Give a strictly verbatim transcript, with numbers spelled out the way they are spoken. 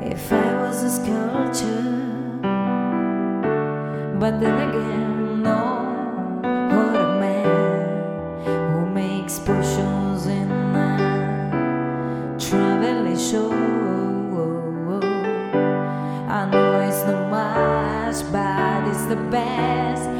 if I was a sculpture. But then again, no, what a man who makes potions in a traveling show. I know it's not much, but it's the best.